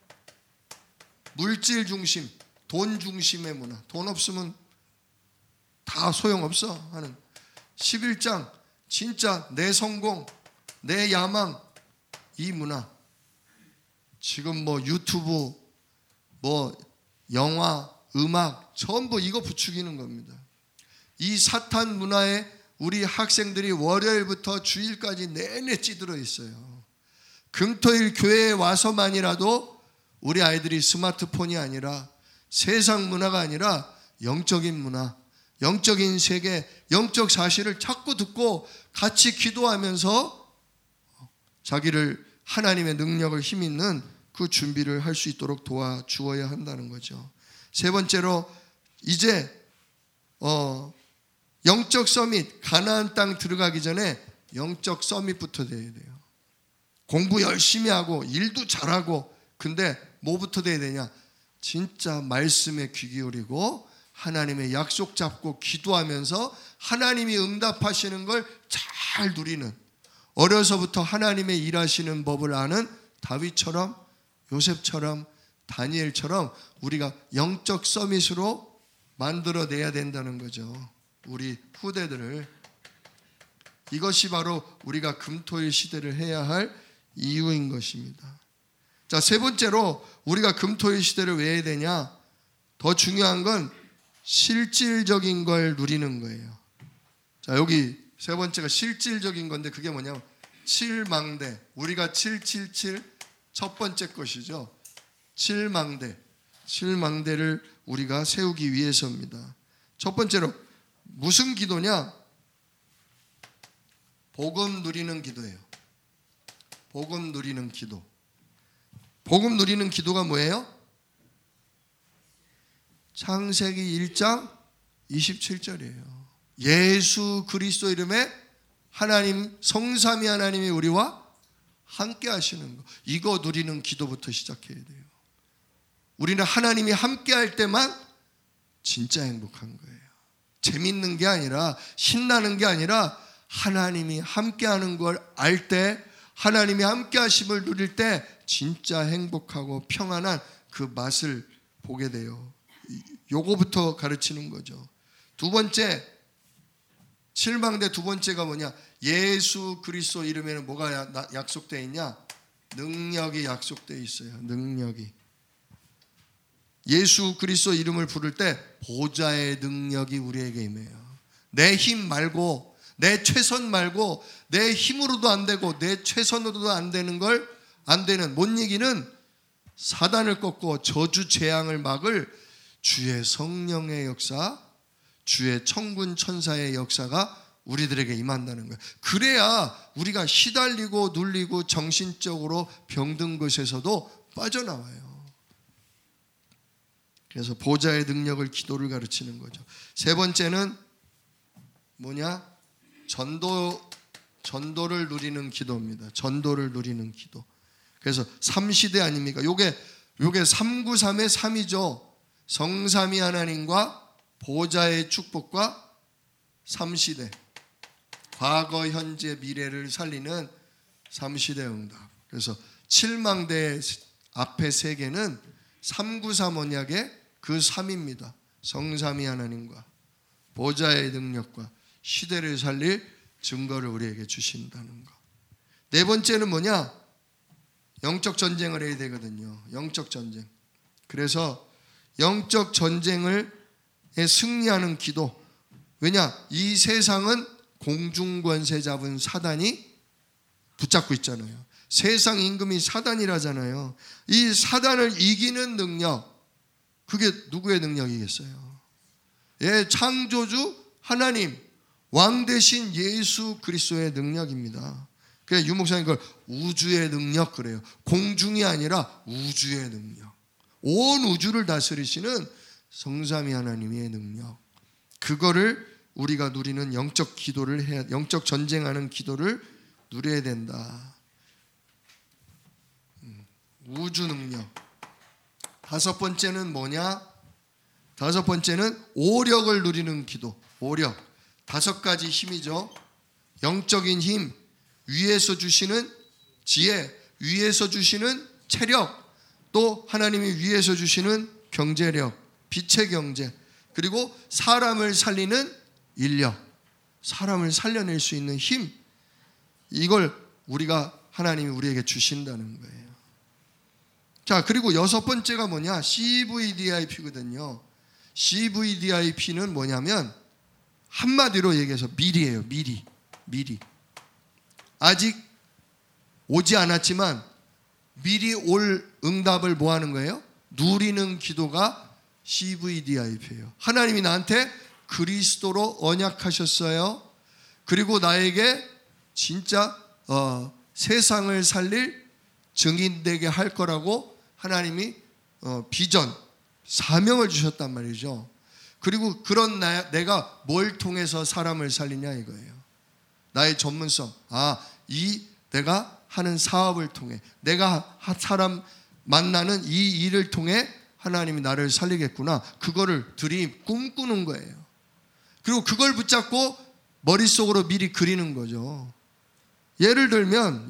물질 중심, 돈 중심의 문화. 돈 없으면 다 소용없어 하는 11장 진짜 내 성공, 내 야망, 이 문화. 지금 뭐 유튜브, 뭐 영화, 음악 전부 이거 부추기는 겁니다. 이 사탄 문화에 우리 학생들이 월요일부터 주일까지 내내 찌들어 있어요. 금토일 교회에 와서만이라도 우리 아이들이 스마트폰이 아니라 세상 문화가 아니라 영적인 문화, 영적인 세계, 영적 사실을 자꾸 듣고 같이 기도하면서 자기를 하나님의 능력을 힘 있는 그 준비를 할 수 있도록 도와주어야 한다는 거죠. 세 번째로 이제 영적 서밋, 가나안 땅 들어가기 전에 영적 서밋부터 돼야 돼요. 공부 열심히 하고 일도 잘하고, 근데 뭐부터 돼야 되냐? 진짜 말씀에 귀 기울이고 하나님의 약속 잡고 기도하면서 하나님이 응답하시는 걸 잘 누리는, 어려서부터 하나님의 일하시는 법을 아는 다윗처럼, 요셉처럼, 다니엘처럼 우리가 영적 서밋으로 만들어내야 된다는 거죠. 우리 후대들을. 이것이 바로 우리가 금토일 시대를 해야 할 이유인 것입니다. 자, 세 번째로 우리가 금토일 시대를 왜 해야 되냐? 더 중요한 건 실질적인 걸 누리는 거예요. 자, 여기 세 번째가 실질적인 건데 그게 뭐냐면 7망대. 우리가 777 첫 번째 것이죠. 7망대를 우리가 세우기 위해서입니다. 첫 번째로 무슨 기도냐? 복음 누리는 기도예요. 복음 누리는 기도. 복음 누리는 기도가 뭐예요? 창세기 1장 27절이에요. 예수 그리스도 이름에 하나님, 성삼위 하나님이 우리와 함께 하시는 거. 이거 누리는 기도부터 시작해야 돼요. 우리는 하나님이 함께 할 때만 진짜 행복한 거예요. 재밌는 게 아니라 신나는 게 아니라 하나님이 함께하는 걸 알 때, 하나님이 함께하심을 누릴 때 진짜 행복하고 평안한 그 맛을 보게 돼요. 요거부터 가르치는 거죠. 두 번째, 실망대 두 번째가 뭐냐? 예수 그리스도 이름에는 뭐가 약속되어 있냐? 능력이 약속되어 있어요. 능력이. 예수 그리스도 이름을 부를 때 보좌의 능력이 우리에게 임해요. 내 힘 말고, 내 최선 말고, 내 힘으로도 안 되고 내 최선으로도 안 되는 걸, 안 되는, 못 이기는 사단을 꺾고 저주 재앙을 막을 주의 성령의 역사, 주의 천군 천사의 역사가 우리들에게 임한다는 거예요. 그래야 우리가 시달리고 눌리고 정신적으로 병든 것에서도 빠져나와요. 그래서 보좌의 능력을, 기도를 가르치는 거죠. 세 번째는 뭐냐? 전도를 누리는 기도입니다. 전도를 누리는 기도. 그래서 3시대 아닙니까? 요게 393의 3이죠. 성삼위 하나님과 보좌의 축복과 3시대. 과거, 현재, 미래를 살리는 3시대 응답. 그래서 7망대 앞에 세 개는 393 언약의 그 3입니다. 성삼위 하나님과 보좌의 능력과 시대를 살릴 증거를 우리에게 주신다는 것. 네 번째는 뭐냐? 영적 전쟁을 해야 되거든요. 영적 전쟁. 그래서 영적 전쟁을 승리하는 기도. 왜냐? 이 세상은 공중권세 잡은 사단이 붙잡고 있잖아요. 세상 임금이 사단이라잖아요. 이 사단을 이기는 능력, 그게 누구의 능력이겠어요? 예, 창조주 하나님, 왕 대신 예수 그리스도의 능력입니다. 그래서 유목사님 그걸 우주의 능력 그래요. 공중이 아니라 우주의 능력. 온 우주를 다스리시는 성삼위 하나님의 능력. 그거를 우리가 누리는 영적 기도를 해야, 영적 전쟁하는 기도를 누려야 된다. 우주 능력. 다섯 번째는 뭐냐? 다섯 번째는 오력을 누리는 기도. 오력. 다섯 가지 힘이죠. 영적인 힘, 위에서 주시는 지혜, 위에서 주시는 체력, 또 하나님이 위에서 주시는 경제력, 빛의 경제, 그리고 사람을 살리는 인력, 사람을 살려낼 수 있는 힘, 이걸 하나님이 우리에게 주신다는 거예요. 자, 그리고 여섯 번째가 뭐냐? CVDIP거든요. CVDIP는 뭐냐면 한마디로 얘기해서 미리예요. 미리. 아직 오지 않았지만 미리 올 응답을 뭐 하는 거예요? 누리는 기도가 CVDIP예요. 하나님이 나한테 그리스도로 언약하셨어요. 그리고 나에게 진짜 세상을 살릴 증인되게 할 거라고 하나님이 비전, 사명을 주셨단 말이죠. 그리고 그런 내가 뭘 통해서 사람을 살리냐 이거예요. 나의 전문성. 내가 하는 사업을 통해, 내가 사람 만나는 이 일을 통해 하나님이 나를 살리겠구나. 그거를 꿈꾸는 거예요. 그리고 그걸 붙잡고 머릿속으로 미리 그리는 거죠. 예를 들면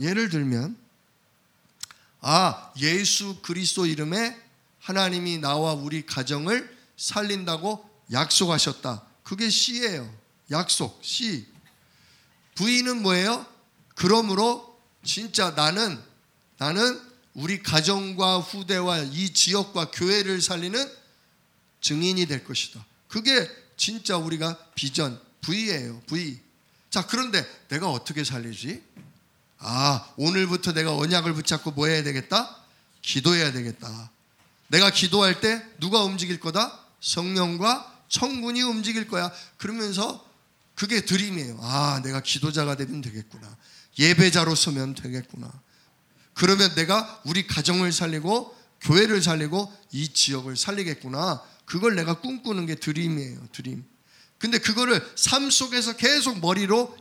예수 그리스도 이름에 하나님이 나와 우리 가정을 살린다고 약속하셨다. 그게 C예요. 약속, C. V는 뭐예요? 그러므로 진짜 나는 우리 가정과 후대와 이 지역과 교회를 살리는 증인이 될 것이다. 그게 진짜 우리가 비전, V예요. V. 자, 그런데 내가 어떻게 살리지? 오늘부터 내가 언약을 붙잡고 뭐 해야 되겠다? 기도해야 되겠다. 내가 기도할 때 누가 움직일 거다? 성령과 천군이 움직일 거야. 그러면서 그게 드림이에요. 내가 기도자가 되면 되겠구나. 예배자로 서면 되겠구나. 그러면 내가 우리 가정을 살리고 교회를 살리고 이 지역을 살리겠구나. 그걸 내가 꿈꾸는 게 드림이에요. 드림. 근데 그거를 삶 속에서 계속 머리로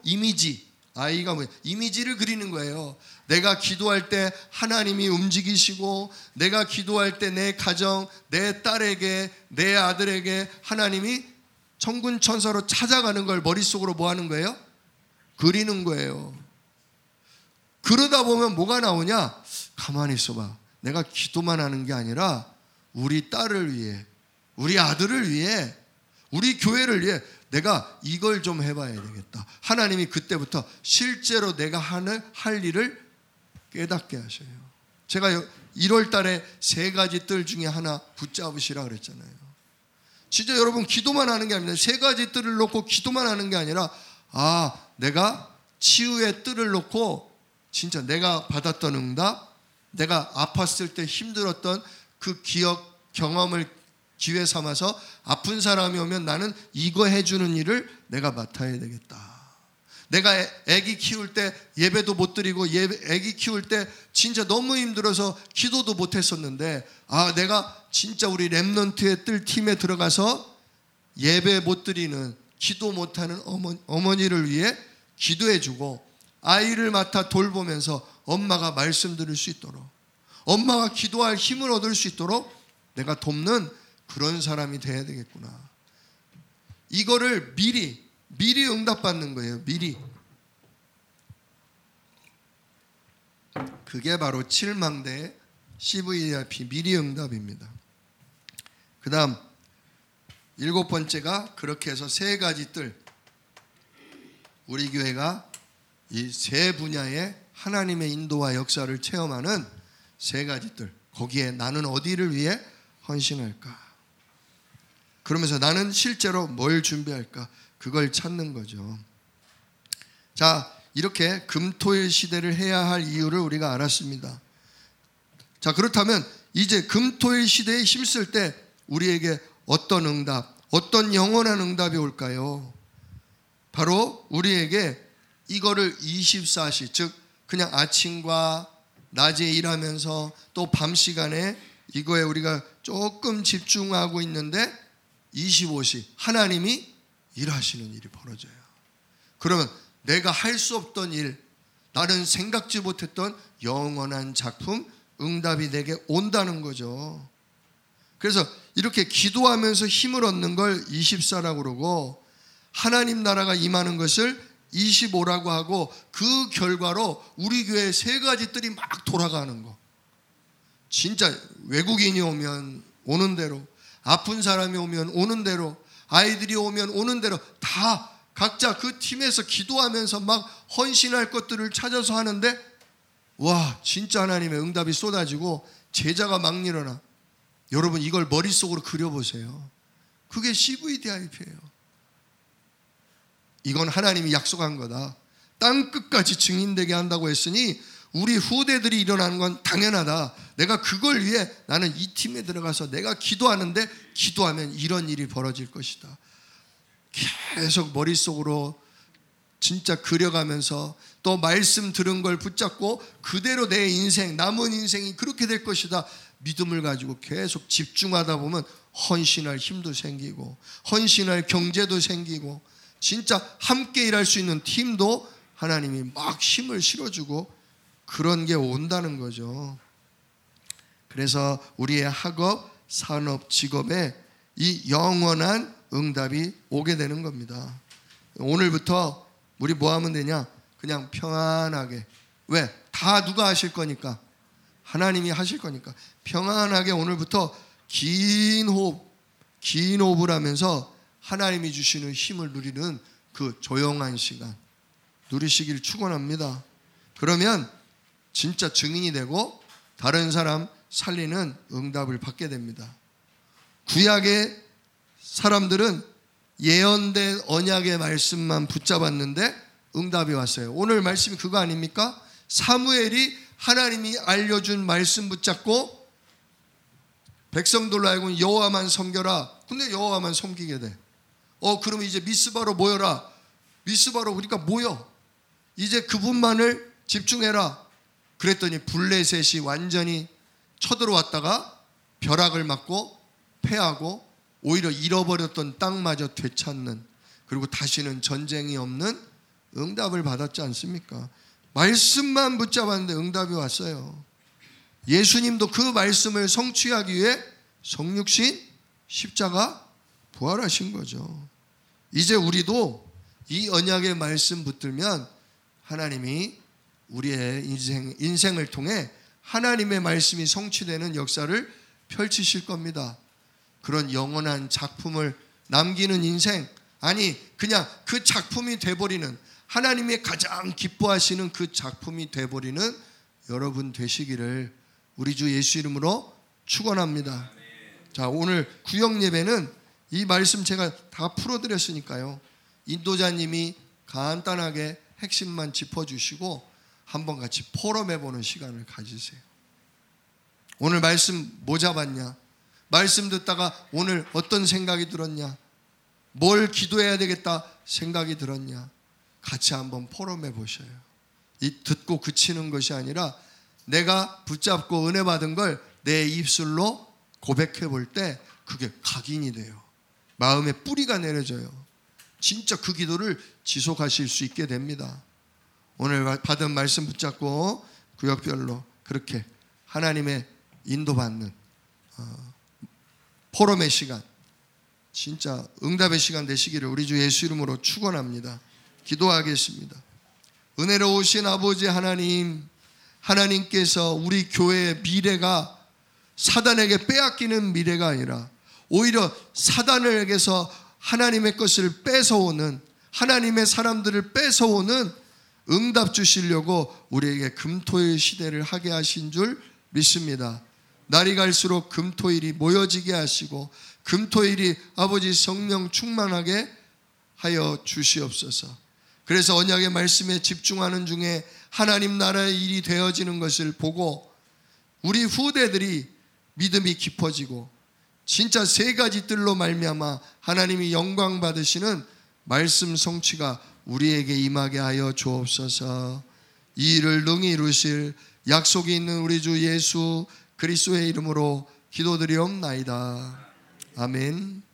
이미지를 그리는 거예요. 내가 기도할 때 하나님이 움직이시고, 내가 기도할 때 내 가정, 내 딸에게, 내 아들에게 하나님이 천군 천사로 찾아가는 걸 머릿속으로 뭐 하는 거예요? 그리는 거예요. 그러다 보면 뭐가 나오냐? 가만히 있어봐. 내가 기도만 하는 게 아니라 우리 딸을 위해, 우리 아들을 위해, 우리 교회를 위해 내가 이걸 좀 해봐야 되겠다. 하나님이 그때부터 실제로 내가 할 일을 깨닫게 하셔요. 제가 1월 달에 3가지 뜰 중에 하나 붙잡으시라 그랬잖아요. 진짜 여러분 기도만 하는 게 아닙니다. 3가지 뜰을 놓고 기도만 하는 게 아니라 내가 치유의 뜰을 놓고 진짜 내가 받았던 응답, 내가 아팠을 때 힘들었던 그 기억, 경험을 기회 삼아서 아픈 사람이 오면 나는 이거 해주는 일을 내가 맡아야 되겠다. 내가 아기 키울 때 예배도 못 드리고 아기 키울 때 진짜 너무 힘들어서 기도도 못 했었는데 내가 진짜 우리 렘넌트의 뜰 팀에 들어가서 예배 못 드리는, 기도 못하는 어머니를 위해 기도해주고 아이를 맡아 돌보면서 엄마가 말씀 들을 수 있도록, 엄마가 기도할 힘을 얻을 수 있도록 내가 돕는 그런 사람이 돼야 되겠구나. 이거를 미리 응답받는 거예요. 미리. 그게 바로 7망대 CVIP 미리 응답입니다. 그 다음 7번째가 그렇게 해서 3가지 뜰, 우리 교회가 이 3분야의 하나님의 인도와 역사를 체험하는 3가지 뜰, 거기에 나는 어디를 위해 헌신할까? 그러면서 나는 실제로 뭘 준비할까? 그걸 찾는 거죠. 자, 이렇게 금토일 시대를 해야 할 이유를 우리가 알았습니다. 자, 그렇다면 이제 금토일 시대에 힘쓸 때 우리에게 어떤 응답, 어떤 영원한 응답이 올까요? 바로 우리에게 이거를 24시, 즉 그냥 아침과 낮에 일하면서 또 밤 시간에 이거에 우리가 조금 집중하고 있는데 25시 하나님이 일하시는 일이 벌어져요. 그러면 내가 할 수 없던 일, 나는 생각지 못했던 영원한 작품, 응답이 내게 온다는 거죠. 그래서 이렇게 기도하면서 힘을 얻는 걸 24라고 그러고, 하나님 나라가 임하는 것을 25라고 하고, 그 결과로 우리 교회 3가지 뜰이 막 돌아가는 거. 진짜 외국인이 오면 오는 대로, 아픈 사람이 오면 오는 대로, 아이들이 오면 오는 대로 다 각자 그 팀에서 기도하면서 막 헌신할 것들을 찾아서 하는데, 와, 진짜 하나님의 응답이 쏟아지고 제자가 막 일어나. 여러분 이걸 머릿속으로 그려보세요. 그게 CVDIP예요. 이건 하나님이 약속한 거다. 땅 끝까지 증인되게 한다고 했으니 우리 후대들이 일어나는 건 당연하다. 내가 그걸 위해 나는 이 팀에 들어가서 내가 기도하는데, 기도하면 이런 일이 벌어질 것이다. 계속 머릿속으로 진짜 그려가면서 또 말씀 들은 걸 붙잡고 그대로 내 인생, 남은 인생이 그렇게 될 것이다. 믿음을 가지고 계속 집중하다 보면 헌신할 힘도 생기고 헌신할 경제도 생기고 진짜 함께 일할 수 있는 팀도 하나님이 막 힘을 실어주고 그런 게 온다는 거죠. 그래서 우리의 학업, 산업, 직업에 이 영원한 응답이 오게 되는 겁니다. 오늘부터 우리 뭐 하면 되냐? 그냥 평안하게. 왜? 다 누가 하실 거니까. 하나님이 하실 거니까. 평안하게 오늘부터 긴 호흡을 하면서 하나님이 주시는 힘을 누리는 그 조용한 시간 누리시길 축원합니다. 그러면 진짜 증인이 되고 다른 사람 살리는 응답을 받게 됩니다. 구약의 사람들은 예언된 언약의 말씀만 붙잡았는데 응답이 왔어요. 오늘 말씀이 그거 아닙니까? 사무엘이 하나님이 알려준 말씀 붙잡고 백성들로 알고 여호와만 섬겨라. 근데 여호와만 섬기게 돼. 그러면 이제 미스바로 모여라. 미스바로 그러니까 모여. 이제 그분만을 집중해라. 그랬더니 블레셋이 완전히 쳐들어왔다가 벼락을 맞고 패하고 오히려 잃어버렸던 땅마저 되찾는, 그리고 다시는 전쟁이 없는 응답을 받았지 않습니까? 말씀만 붙잡았는데 응답이 왔어요. 예수님도 그 말씀을 성취하기 위해 성육신, 십자가, 부활하신 거죠. 이제 우리도 이 언약의 말씀 붙들면 하나님이 우리의 인생을 통해 하나님의 말씀이 성취되는 역사를 펼치실 겁니다. 그런 영원한 작품을 남기는 인생, 아니 그냥 그 작품이 돼버리는, 하나님의 가장 기뻐하시는 그 작품이 돼버리는 여러분 되시기를 우리 주 예수 이름으로 축원합니다. 자, 오늘 구역 예배는 이 말씀 제가 다 풀어드렸으니까요, 인도자님이 간단하게 핵심만 짚어주시고 한번 같이 포럼해보는 시간을 가지세요. 오늘 말씀 뭐 잡았냐? 말씀 듣다가 오늘 어떤 생각이 들었냐? 뭘 기도해야 되겠다 생각이 들었냐? 같이 한번 포럼해 보셔요. 이 듣고 그치는 것이 아니라 내가 붙잡고 은혜 받은 걸 내 입술로 고백해 볼 때 그게 각인이 돼요. 마음에 뿌리가 내려져요. 진짜 그 기도를 지속하실 수 있게 됩니다. 오늘 받은 말씀 붙잡고 구역별로 그렇게 하나님의 인도받는 포럼의 시간, 진짜 응답의 시간 되시기를 우리 주 예수 이름으로 축원합니다. 기도하겠습니다. 은혜로우신 아버지 하나님, 하나님께서 우리 교회의 미래가 사단에게 빼앗기는 미래가 아니라 오히려 사단에게서 하나님의 것을 뺏어오는, 하나님의 사람들을 뺏어오는 응답 주시려고 우리에게 금토일 시대를 하게 하신 줄 믿습니다. 날이 갈수록 금토일이 모여지게 하시고 금토일이 아버지 성령 충만하게 하여 주시옵소서. 그래서 언약의 말씀에 집중하는 중에 하나님 나라의 일이 되어지는 것을 보고 우리 후대들이 믿음이 깊어지고 진짜 세 가지 뜰로 말미암아 하나님이 영광 받으시는 말씀 성취가 우리에게 임하게 하여 주옵소서. 이 일을 능히 이루실 약속이 있는 우리 주 예수 그리스도의 이름으로 기도드리옵나이다. 아멘.